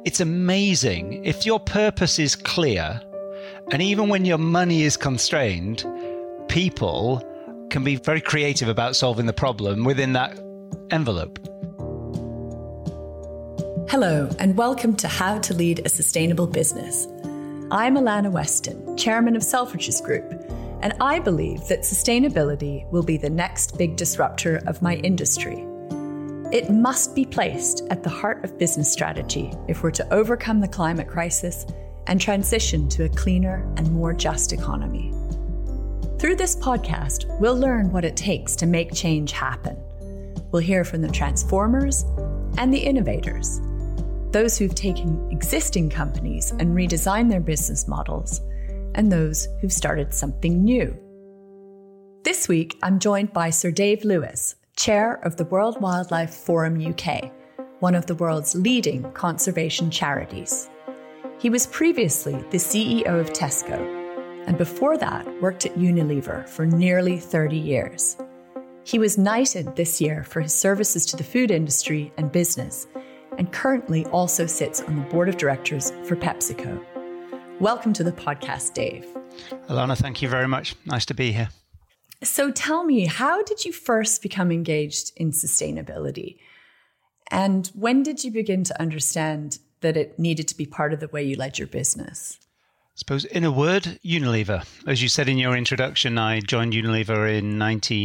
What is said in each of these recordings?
It's amazing if your purpose is clear, and even when your money is constrained, people can be very creative about solving the problem within that envelope. Hello, and welcome to How to Lead a Sustainable Business. I'm Alana Weston, Chairman of Selfridges Group, and I believe that sustainability will be the next big disruptor of my industry. It must be placed at the heart of business strategy if we're to overcome the climate crisis and transition to a cleaner and more just economy. Through this podcast, we'll learn what it takes to make change happen. We'll hear from the transformers and the innovators, those who've taken existing companies and redesigned their business models, and those who've started something new. This week, I'm joined by Sir Dave Lewis, Chair of the World Wildlife Forum UK, one of the world's leading conservation charities. He was previously the CEO of Tesco, and before that worked at Unilever for nearly 30 years. He was knighted this year for his services to the food industry and business, and currently also sits on the board of directors for PepsiCo. Welcome to the podcast, Dave. Alana, thank you very much. Nice to be here. So tell me, how did you first become engaged in sustainability? And when did you begin to understand that it needed to be part of the way you led your business? I suppose, in a word, Unilever. As you said in your introduction, I joined Unilever in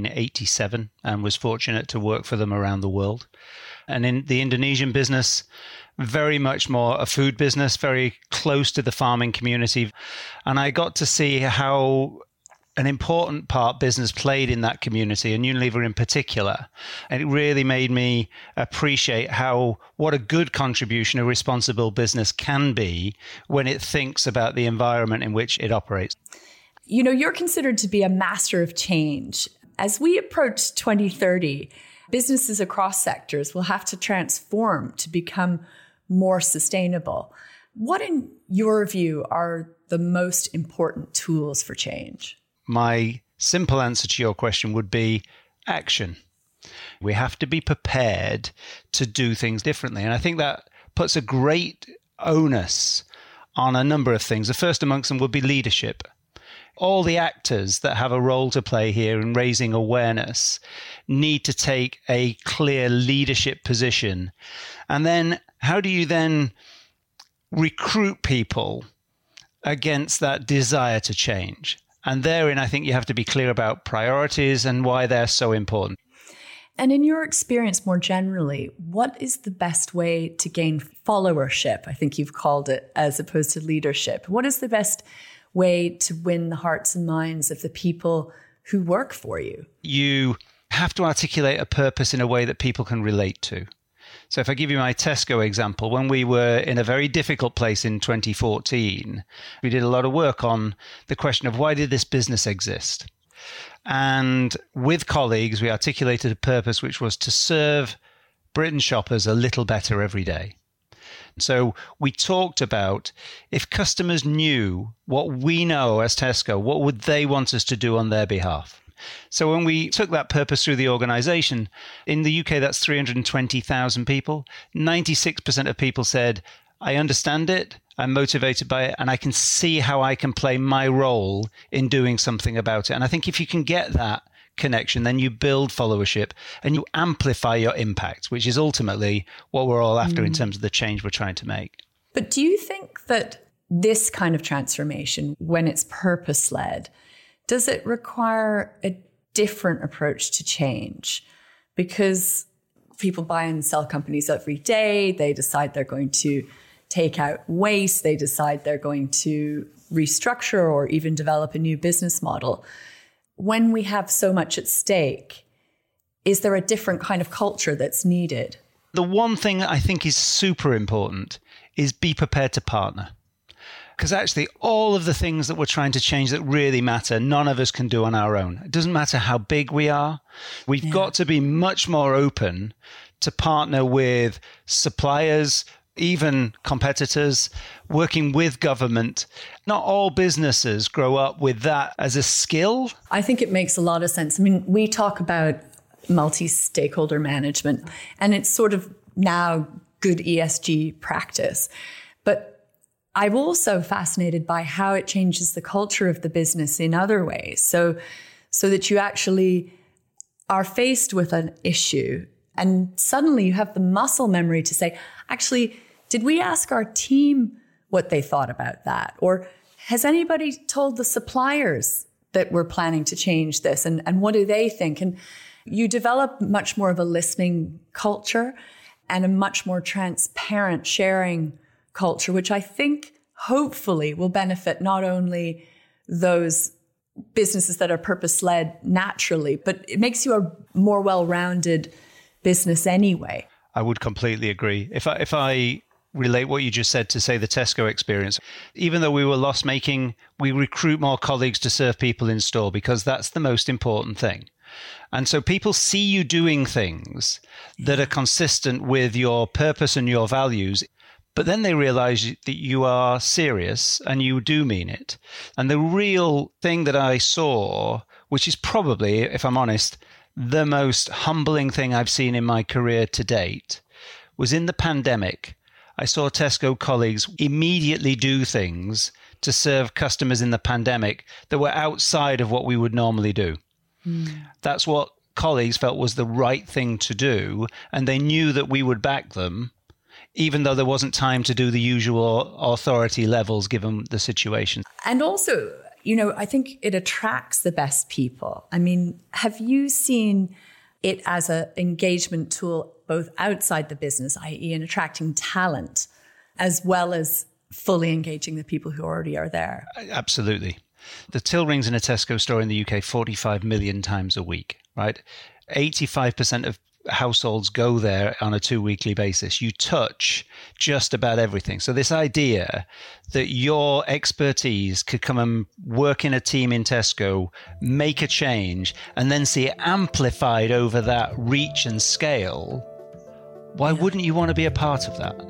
1987 and was fortunate to work for them around the world. And in the Indonesian business, very much more a food business, very close to the farming community. And I got to see how an important part business played in that community, and Unilever in particular. And it really made me appreciate what a good contribution a responsible business can be when it thinks about the environment in which it operates. You know, you're considered to be a master of change. As we approach 2030, businesses across sectors will have to transform to become more sustainable. What, in your view, are the most important tools for change? My simple answer to your question would be action. We have to be prepared to do things differently. And I think that puts a great onus on a number of things. The first amongst them would be leadership. All the actors that have a role to play here in raising awareness need to take a clear leadership position. And then how do you then recruit people against that desire to change? And therein, I think you have to be clear about priorities and why they're so important. And in your experience more generally, what is the best way to gain followership? I think you've called it, as opposed to leadership. What is the best way to win the hearts and minds of the people who work for you? You have to articulate a purpose in a way that people can relate to. So if I give you my Tesco example, when we were in a very difficult place in 2014, we did a lot of work on the question of why did this business exist? And with colleagues, we articulated a purpose which was to serve Britain shoppers a little better every day. So we talked about if customers knew what we know as Tesco, what would they want us to do on their behalf? So when we took that purpose through the organization, in the UK, that's 320,000 people. 96% of people said, I understand it, I'm motivated by it, and I can see how I can play my role in doing something about it. And I think if you can get that connection, then you build followership and you amplify your impact, which is ultimately what we're all after in terms of the change we're trying to make. But do you think that this kind of transformation, when it's purpose-led, does it require a different approach to change? Because people buy and sell companies every day. They decide they're going to take out waste. They decide they're going to restructure or even develop a new business model. When we have so much at stake, is there a different kind of culture that's needed? The one thing I think is super important is be prepared to partner. Because actually, all of the things that we're trying to change that really matter, none of us can do on our own. It doesn't matter how big we are. We've got to be much more open to partner with suppliers, even competitors, working with government. Not all businesses grow up with that as a skill. I think it makes a lot of sense. I mean, we talk about multi-stakeholder management, and it's sort of now good ESG practice. But I'm also fascinated by how it changes the culture of the business in other ways. So that you actually are faced with an issue and suddenly you have the muscle memory to say, actually, did we ask our team what they thought about that? Or has anybody told the suppliers that we're planning to change this? And what do they think? And you develop much more of a listening culture and a much more transparent sharing culture, which I think hopefully will benefit not only those businesses that are purpose-led naturally, but it makes you a more well-rounded business anyway. I would completely agree. If I relate what you just said to, say, the Tesco experience, even though we were loss-making, we recruit more colleagues to serve people in store because that's the most important thing. And so people see you doing things that are consistent with your purpose and your values, but then they realize that you are serious and you do mean it. And the real thing that I saw, which is probably, if I'm honest, the most humbling thing I've seen in my career to date, was in the pandemic. I saw Tesco colleagues immediately do things to serve customers in the pandemic that were outside of what we would normally do. That's what colleagues felt was the right thing to do. And they knew that we would back them, even though there wasn't time to do the usual authority levels given the situation. And also, I think it attracts the best people. I mean, have you seen it as an engagement tool both outside the business, i.e. in attracting talent, as well as fully engaging the people who already are there? Absolutely. The till rings in a Tesco store in the UK 45 million times a week, right? 85% of households go there on a 2-weekly basis. You touch just about everything. So this idea that your expertise could come and work in a team in Tesco, make a change, and then see it amplified over that reach and scale, why wouldn't you want to be a part of that?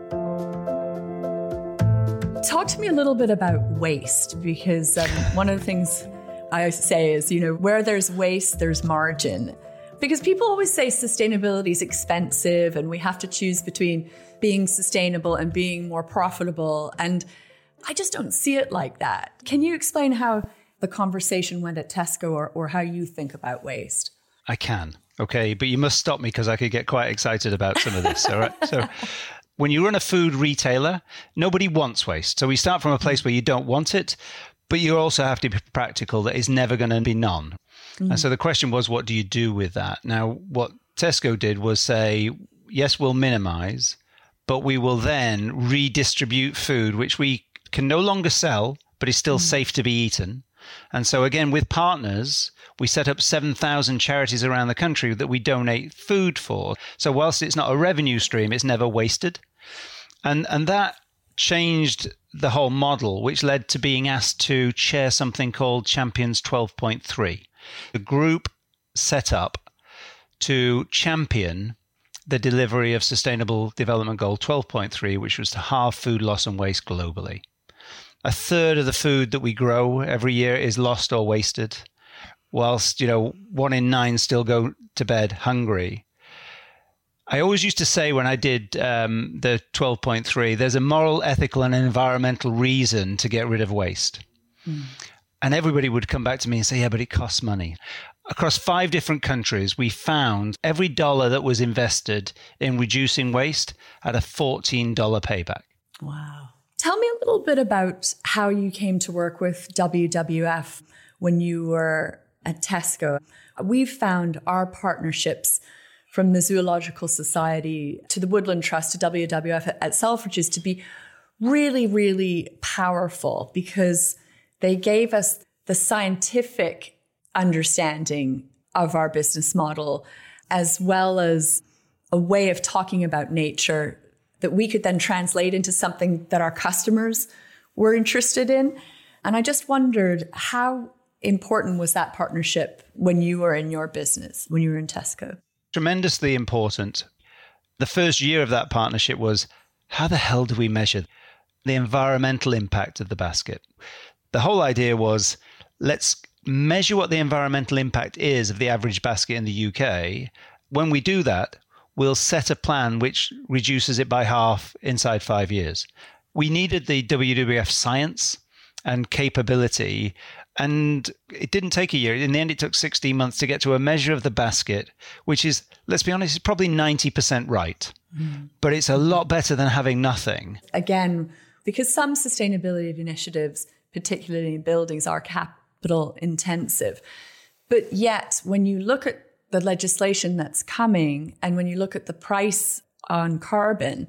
Talk to me a little bit about waste, because one of the things I say is, where there's waste, there's margin. Because people always say sustainability is expensive and we have to choose between being sustainable and being more profitable. And I just don't see it like that. Can you explain how the conversation went at Tesco or how you think about waste? I can. Okay. But you must stop me because I could get quite excited about some of this. All right. So when you run a food retailer, nobody wants waste. So we start from a place where you don't want it, but you also have to be practical that it's never going to be none. And so the question was, what do you do with that? Now, what Tesco did was say, yes, we'll minimize, but we will then redistribute food, which we can no longer sell, but is still safe to be eaten. And so again, with partners, we set up 7,000 charities around the country that we donate food for. So whilst it's not a revenue stream, it's never wasted. And that changed the whole model, which led to being asked to chair something called Champions 12.3. The group set up to champion the delivery of Sustainable Development Goal 12.3, which was to halve food loss and waste globally. A third of the food that we grow every year is lost or wasted, whilst 1 in 9 still go to bed hungry. I always used to say when I did the 12.3, there's a moral, ethical, and environmental reason to get rid of waste. And everybody would come back to me and say, yeah, but it costs money. Across 5 different countries, we found every dollar that was invested in reducing waste had a $14 payback. Wow. Tell me a little bit about how you came to work with WWF when you were at Tesco. We've found our partnerships from the Zoological Society to the Woodland Trust to WWF at Selfridges to be really, really powerful because they gave us the scientific understanding of our business model, as well as a way of talking about nature that we could then translate into something that our customers were interested in. And I just wondered, how important was that partnership when you were in your business, when you were in Tesco? Tremendously important. The first year of that partnership was, how the hell do we measure the environmental impact of the basket? The whole idea was, let's measure what the environmental impact is of the average basket in the UK. When we do that, we'll set a plan which reduces it by half inside 5 years. We needed the WWF science and capability, and it didn't take a year. In the end, it took 16 months to get to a measure of the basket, which is, let's be honest, is probably 90% right. But it's a lot better than having nothing. Again, because some sustainability initiatives, particularly in buildings, are capital intensive. But yet, when you look at the legislation that's coming and when you look at the price on carbon,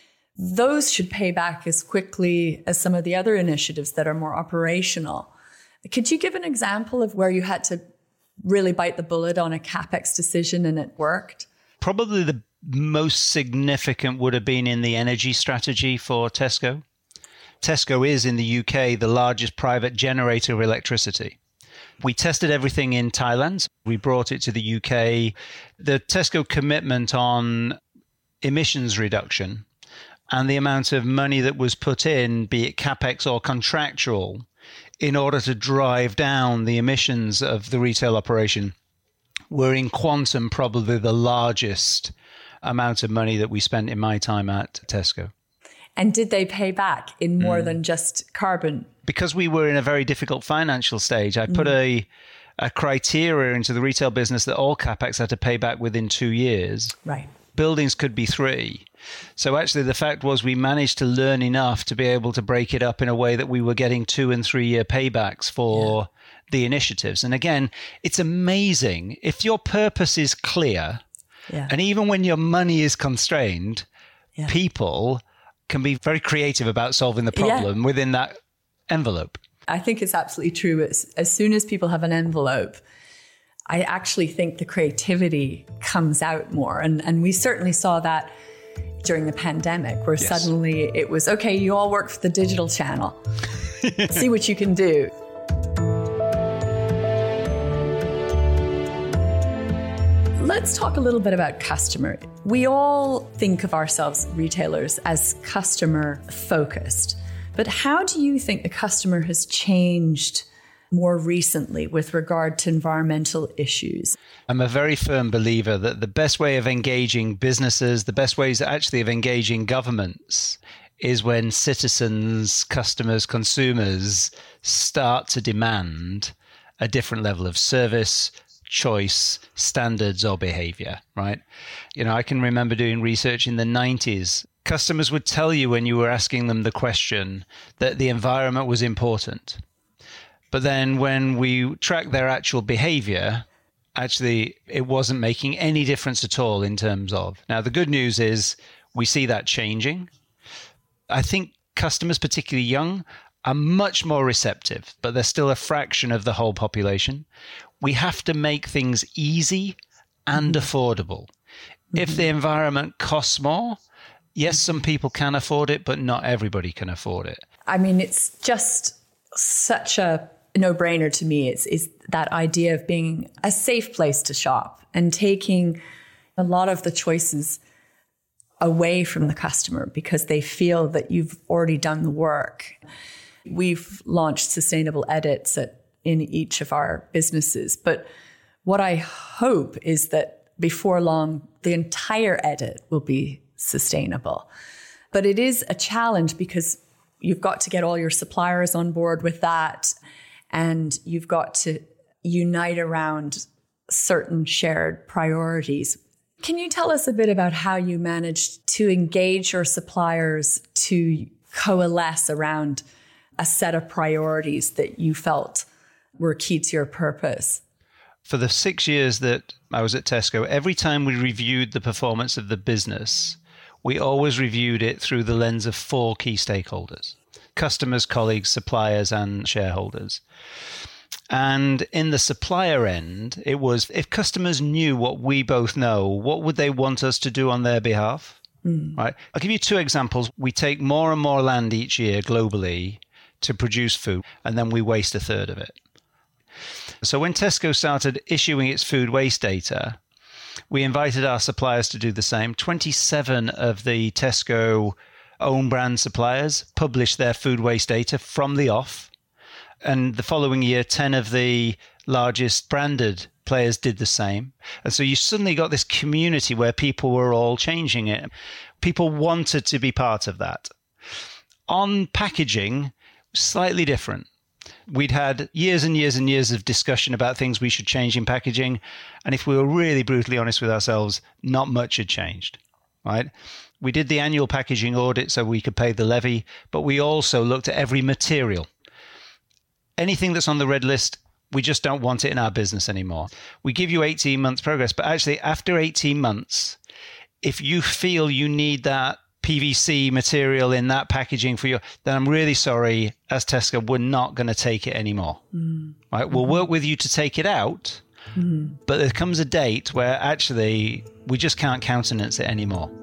those should pay back as quickly as some of the other initiatives that are more operational. Could you give an example of where you had to really bite the bullet on a CapEx decision and it worked? Probably the most significant would have been in the energy strategy for Tesco. Tesco is, in the UK, the largest private generator of electricity. We tested everything in Thailand. We brought it to the UK. The Tesco commitment on emissions reduction and the amount of money that was put in, be it CapEx or contractual, in order to drive down the emissions of the retail operation, were in quantum probably the largest amount of money that we spent in my time at Tesco. And did they pay back in more than just carbon? Because we were in a very difficult financial stage, I put a criteria into the retail business that all CapEx had to pay back within 2 years. Right. Buildings could be 3. So actually the fact was we managed to learn enough to be able to break it up in a way that we were getting 2 and 3 year paybacks for the initiatives. And again, it's amazing if your purpose is clear, and even when your money is constrained, people can be very creative about solving the problem within that envelope. I think it's absolutely true. As soon as people have an envelope, I actually think the creativity comes out more. And we certainly saw that during the pandemic, where suddenly it was, okay, you all work for the digital channel. See what you can do. Let's talk a little bit about customer. We all think of ourselves, retailers, as customer focused. But how do you think the customer has changed more recently with regard to environmental issues? I'm a very firm believer that the best way of engaging businesses, the best ways actually of engaging governments, is when citizens, customers, consumers start to demand a different level of service, choice, standards, or behavior, right? You know, I can remember doing research in the 90s. Customers would tell you when you were asking them the question that the environment was important. But then when we tracked their actual behavior, actually, it wasn't making any difference at all in terms of. Now, the good news is we see that changing. I think customers, particularly young, are much more receptive, but they're still a fraction of the whole population. We have to make things easy and affordable. If the environment costs more, yes, some people can afford it, but not everybody can afford it. I mean, it's just such a no-brainer to me. It's that idea of being a safe place to shop and taking a lot of the choices away from the customer because they feel that you've already done the work. We've launched sustainable edits in each of our businesses. But what I hope is that before long, the entire edit will be sustainable. But it is a challenge because you've got to get all your suppliers on board with that. And you've got to unite around certain shared priorities. Can you tell us a bit about how you managed to engage your suppliers to coalesce around a set of priorities that you felt were key to your purpose? For the 6 years that I was at Tesco, every time we reviewed the performance of the business, we always reviewed it through the lens of 4 key stakeholders: customers, colleagues, suppliers, and shareholders. And in the supplier end, it was, if customers knew what we both know, what would they want us to do on their behalf? Right? I'll give you 2 examples. We take more and more land each year globally to produce food, and then we waste 1/3 of it. So when Tesco started issuing its food waste data, we invited our suppliers to do the same. 27 of the Tesco own brand suppliers published their food waste data from the off. And the following year, 10 of the largest branded players did the same. And so you suddenly got this community where people were all changing it. People wanted to be part of that. On packaging, slightly different. We'd had years and years and years of discussion about things we should change in packaging. And if we were really brutally honest with ourselves, not much had changed, right? We did the annual packaging audit so we could pay the levy, but we also looked at every material. Anything that's on the red list, we just don't want it in our business anymore. We give you 18 months progress, but actually after 18 months, if you feel you need that PVC material in that packaging for then I'm really sorry, as Tesco, we're not going to take it anymore. Right? We'll work with you to take it out, but there comes a date where actually we just can't countenance it anymore.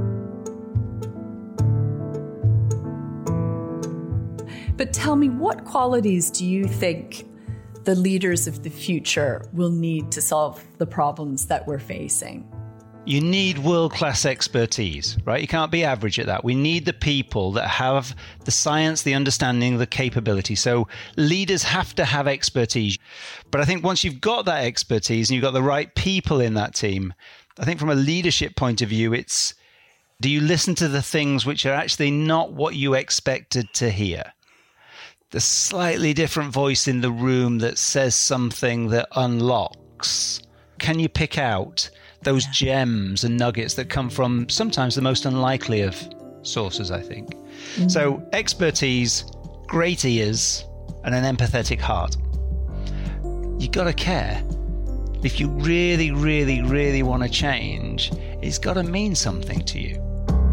But tell me, what qualities do you think the leaders of the future will need to solve the problems that we're facing? You need world-class expertise, right? You can't be average at that. We need the people that have the science, the understanding, the capability. So leaders have to have expertise. But I think once you've got that expertise and you've got the right people in that team, I think from a leadership point of view, it's, do you listen to the things which are actually not what you expected to hear? The slightly different voice in the room that says something that unlocks. Can you pick out those gems and nuggets that come from sometimes the most unlikely of sources, I think? So expertise, great ears, and an empathetic heart. You got to care. If you really, really, really want to change, it's got to mean something to you.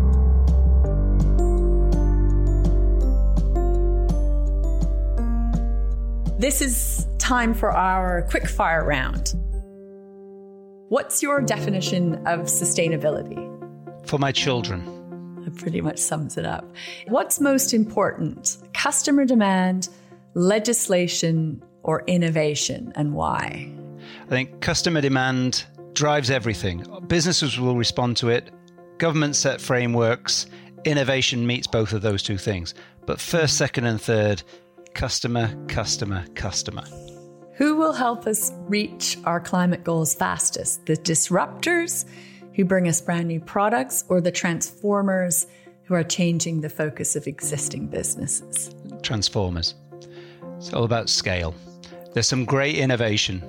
This is time for our quick fire round. What's your definition of sustainability? For my children. That pretty much sums it up. What's most important? Customer demand, legislation, or innovation, and why? I think customer demand drives everything. Businesses will respond to it. Governments set frameworks. Innovation meets both of those two things. But first, second, and third, customer, customer, customer. Who will help us reach our climate goals fastest? The disruptors who bring us brand new products, or the transformers who are changing the focus of existing businesses? Transformers. It's all about scale. There's some great innovation,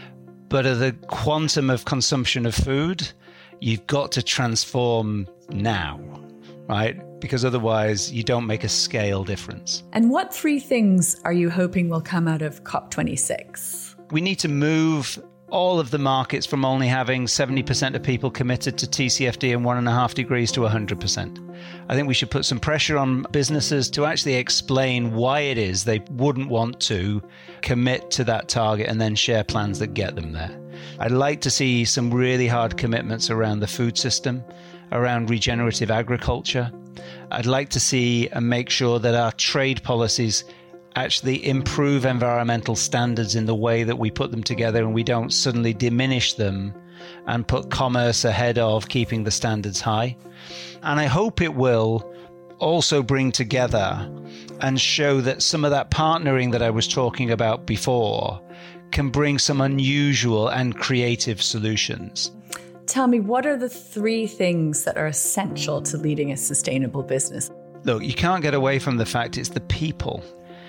but at the quantum of consumption of food, you've got to transform now, right? Because otherwise you don't make a scale difference. And what 3 things are you hoping will come out of COP26? We need to move all of the markets from only having 70% of people committed to TCFD and 1.5 degrees to 100%. I think we should put some pressure on businesses to actually explain why it is they wouldn't want to commit to that target and then share plans that get them there. I'd like to see some really hard commitments around the food system, around regenerative agriculture. I'd like to see and make sure that our trade policies actually improve environmental standards in the way that we put them together, and we don't suddenly diminish them and put commerce ahead of keeping the standards high. And I hope it will also bring together and show that some of that partnering that I was talking about before can bring some unusual and creative solutions. Tell me, what are the 3 things that are essential to leading a sustainable business? Look, you can't get away from the fact it's the people.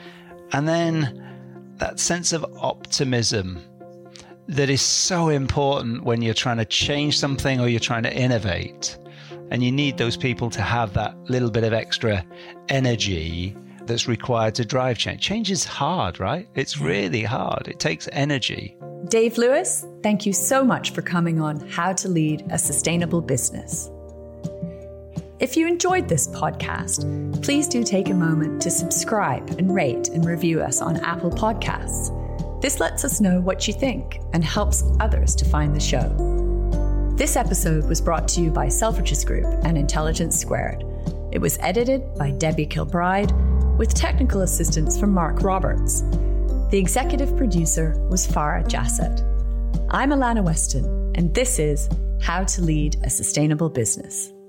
And then that sense of optimism that is so important when you're trying to change something or you're trying to innovate. And you need those people to have that little bit of extra energy that's required to drive change. Change is hard, right? It's really hard. It takes energy. Dave Lewis, thank you so much for coming on How to Lead a Sustainable Business. If you enjoyed this podcast, please do take a moment to subscribe and rate and review us on Apple Podcasts. This lets us know what you think and helps others to find the show. This episode was brought to you by Selfridges Group and Intelligence Squared. It was edited by Debbie Kilbride with technical assistance from Mark Roberts. The executive producer was Farah Jassed. I'm Alana Weston, and this is How to Lead a Sustainable Business.